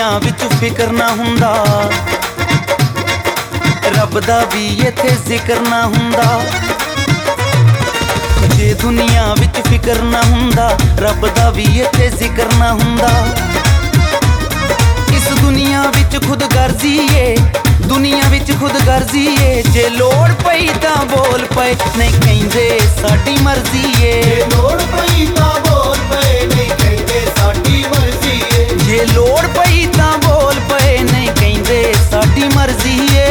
दुनिया विच फिकर ना हुंदा, रब दा भी इत्थे जिक्र ना हुंदा। जे दुनिया विच फिकर ना हुंदा, रब दा भी इत्थे जिक्र ना हुंदा। इस दुनिया विच खुद गर्जी ए, दुनिया विच खुद गर्जी ए। जे लोड़ पई तां बोल पए, नहीं कहिंदे साडी मर्जी ए। लोड़ पई तां बोल पए, नहीं कहिंदे साडी मर्जी ए। जे लोड़ पई तां बोल पए, नहीं कहिंदे साडी मर्जी ए।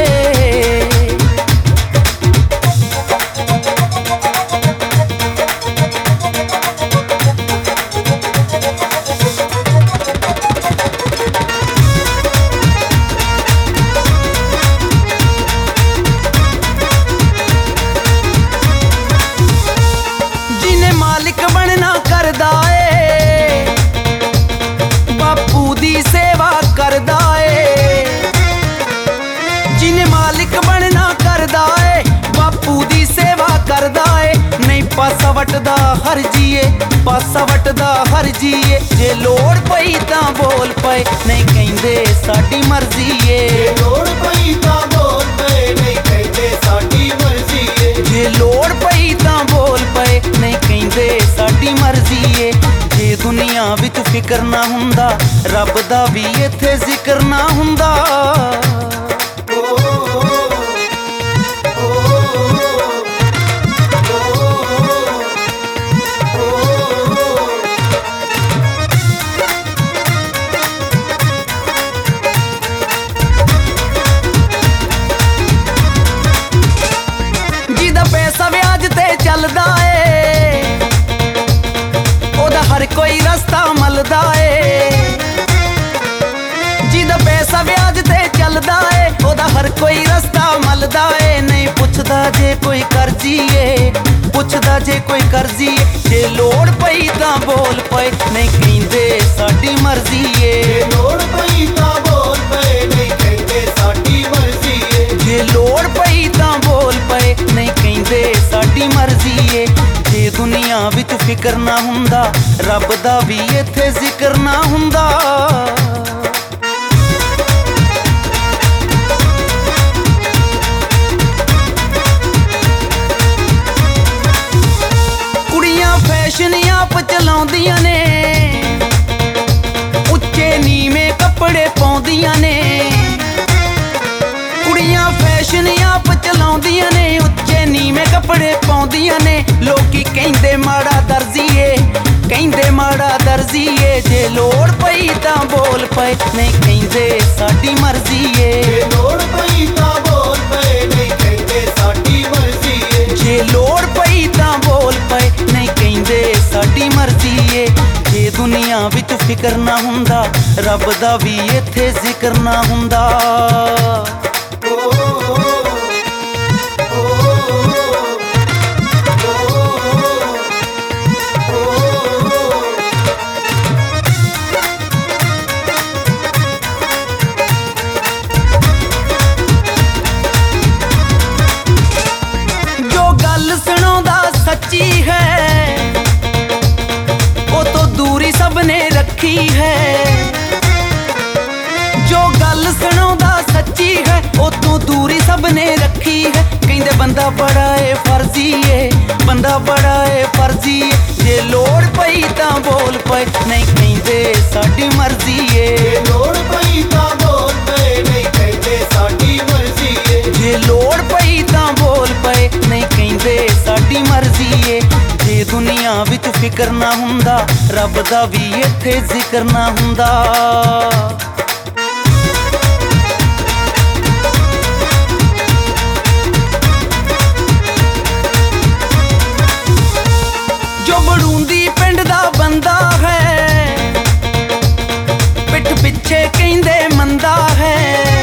मालिक बनना करदा ए, बापू दी सेवा करदा ए। जिन्हें मालिक बनना करदा ए, बापू दी सेवा करदा ए। नहीं पासा वटदा हर जीए, पासा वटदा हर जीए। जे लोड़ पई तां बोल पए, नहीं कहिंदे साडी मर्जी ए। लोड़ पई तां बोल पए, नहीं कहिंदे साडी मर्जी ए। जे लोड़ पई तां बोल पए, नहीं कहिंदे साडी मर्जी ए। जे दुनिया विच फिकर ना हुंदा, रब दा भी इत्थे जिक्र ना हुंदा। जिदा पैसा व्याज ते चलदा ए, ओदा हर कोई रस्ता मलदा ए। जिदा पैसा व्याज ते चलदा ए, ओदा हर कोई रस्ता मलदा ए। नहीं पुछदा जे कोई कर्जी ए, पुछदा जे कोई कर्जी ए। जे लोड़ पई तां बोल पए, नहीं कहिंदे साडी मर्जी ए। लोड़ पई तां बोल पए, नहीं कहिंदे साडी मर्जी ए। जे लोड़ पई तां बोल पए, नहीं कहिंदे साडी मर्जी ए। जे दुनिया विच फिकर ना हुंदा, रब दा भी इत्थे जिक्र ना हुंदा। कुड़ियां फैशन आप चलाउंदियां ने, उच्चे नीवें कपड़े पाउंदियां ने। कुड़ियां फैशन आप चलाउंदियां ने, उच्चे नीवें कपड़े पाउंदियां ने। लोकी कहिंदे माड़ा दर्जी ए, कहिंदे माड़ा दर्जी ए। जे लोड़ पई तां बोल पए, नहीं कहिंदे साडी मर्जी ए। लोड़ पई तां बोल पए, नहीं कहिंदे साडी मर्जी ए। जे लोड़ पई तां बोल पए, नहीं कहिंदे साडी मर्जी ए। जे दुनिया विच फिकर ना हुंदा, रब दा भी इत्थे जिक्र ना हुंदा। जो गल सुनाउंदा सच्ची है, ओ तो दूरी सबने रखी है। जो गल सुनाउंदा सच्ची है, ओ तो दूरी सबने रखी है। कहिंदे बंदा बड़ा ए फर्जी ए, बंदा बड़ा ए फर्जी ए। जे लोड़ पई तां बोल पए, नहीं कहिंदे साडी मर्जी ए। लोड़ पई तां बोल पए, नहीं कहिंदे साडी मर्जी ए। जे लोड़ पई तां बोल पए, नहीं कहिंदे साडी मर्जी ए। जे दुनिया विच फिकर ना हुंदा, रब दा भी इत्थे जिक्र ना हुंदा। जो बड़ूंदी पिंड दा बंदा है, पिठ पिछे कहिंदे मंदा है।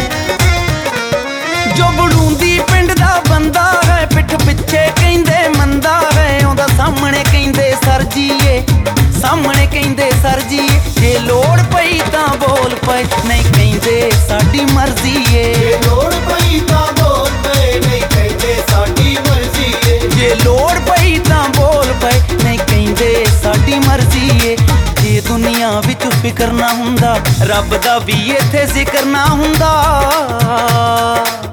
जो बड़ूंदी पिंड दा बंदा है, पिठ पिछे कहिंदे मंदा है। ओदा सामने कहिंदे सरजी ए, सामने कहिंदे सरजी ए। जे लोड़ पई तां बोल पए, नहीं कहिंदे साडी मर्जी ए। लोड़ पई तां बोल पए, नहीं कहिंदे साडी मर्जी ए। जे लोड़ पई तां बोल पए, नहीं कहिंदे साडी मर्जी ए। जे ਦੁਨੀਆ ਵਿੱਚ ਫਿਕਰ ਨਾ ਹੁੰਦਾ, ਰੱਬ ਦਾ ਵੀ ਇੱਥੇ ਜ਼ਿਕਰ ਨਾ ਹੁੰਦਾ।